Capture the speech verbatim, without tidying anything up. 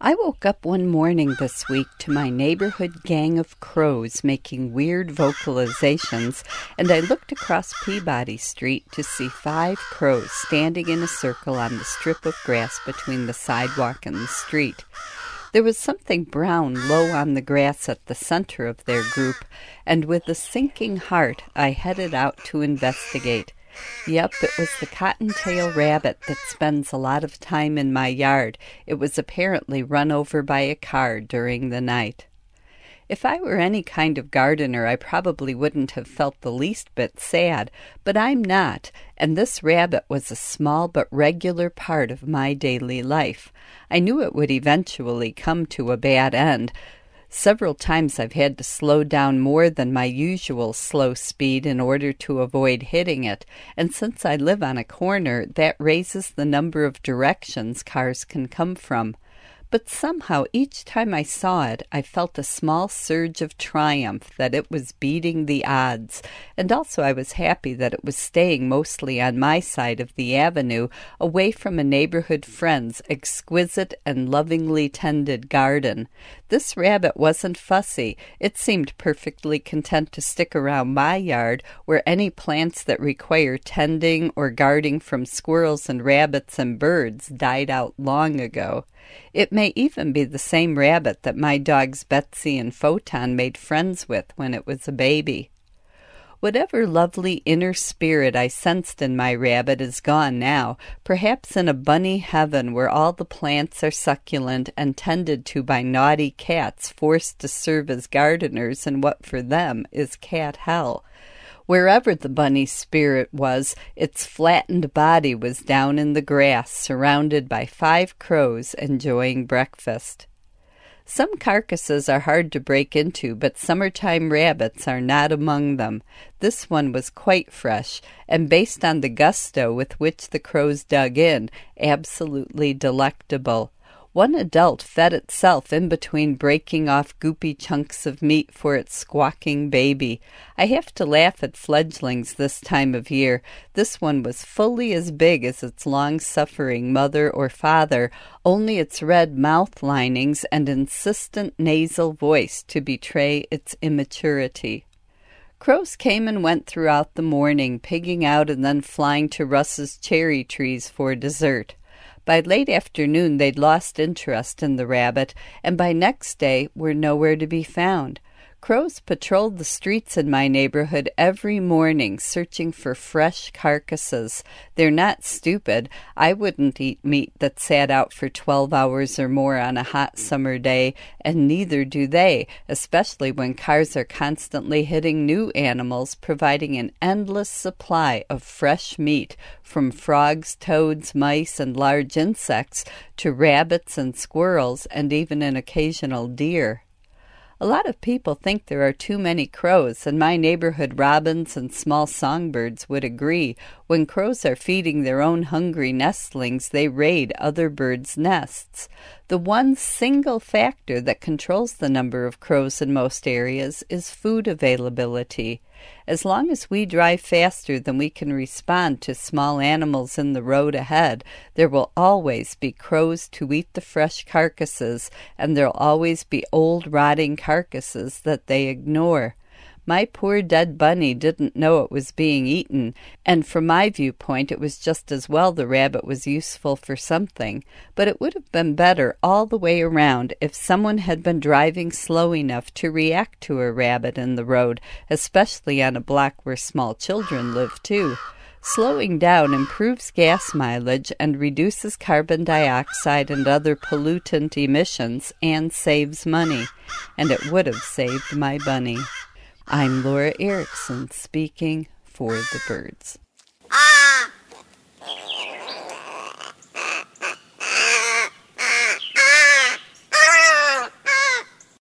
I woke up one morning this week to my neighborhood gang of crows making weird vocalizations, and I looked across Peabody Street to see five crows standing in a circle on the strip of grass between the sidewalk and the street. There was something brown low on the grass at the center of their group, and with a sinking heart I headed out to investigate. Yep, it was the cottontail rabbit that spends a lot of time in my yard. It was apparently run over by a car during the night. If I were any kind of gardener, I probably wouldn't have felt the least bit sad, but I'm not, and this rabbit was a small but regular part of my daily life. I knew it would eventually come to a bad end. Several times I've had to slow down more than my usual slow speed in order to avoid hitting it, and since I live on a corner, that raises the number of directions cars can come from. But somehow each time I saw it, I felt a small surge of triumph that it was beating the odds, and also I was happy that it was staying mostly on my side of the avenue, away from a neighborhood friend's exquisite and lovingly tended garden. This rabbit wasn't fussy. It seemed perfectly content to stick around my yard, where any plants that require tending or guarding from squirrels and rabbits and birds died out long ago. It may even be the same rabbit that my dogs Betsy and Photon made friends with when it was a baby. Whatever lovely inner spirit I sensed in my rabbit is gone now, perhaps in a bunny heaven where all the plants are succulent and tended to by naughty cats forced to serve as gardeners in what for them is cat hell. Wherever the bunny spirit was, its flattened body was down in the grass, surrounded by five crows enjoying breakfast. Some carcasses are hard to break into, but summertime rabbits are not among them. This one was quite fresh, and based on the gusto with which the crows dug in, absolutely delectable. One adult fed itself in between breaking off goopy chunks of meat for its squawking baby. I have to laugh at fledglings this time of year. This one was fully as big as its long-suffering mother or father, only its red mouth linings and insistent nasal voice to betray its immaturity. Crows came and went throughout the morning, pigging out and then flying to Russ's cherry trees for dessert. By late afternoon they'd lost interest in the rabbit, and by next day were nowhere to be found. Crows patrolled the streets in my neighborhood every morning, searching for fresh carcasses. They're not stupid. I wouldn't eat meat that sat out for twelve hours or more on a hot summer day, and neither do they, especially when cars are constantly hitting new animals, providing an endless supply of fresh meat, from frogs, toads, mice, and large insects, to rabbits and squirrels, and even an occasional deer. A lot of people think there are too many crows, and my neighborhood robins and small songbirds would agree. When crows are feeding their own hungry nestlings, they raid other birds' nests. The one single factor that controls the number of crows in most areas is food availability. As long as we drive faster than we can respond to small animals in the road ahead, there will always be crows to eat the fresh carcasses, and there'll always be old rotting carcasses that they ignore. My poor dead bunny didn't know it was being eaten, and from my viewpoint it was just as well the rabbit was useful for something, but it would have been better all the way around if someone had been driving slow enough to react to a rabbit in the road, especially on a block where small children live too. Slowing down improves gas mileage and reduces carbon dioxide and other pollutant emissions and saves money, and it would have saved my bunny. I'm Laura Erickson, speaking for the birds.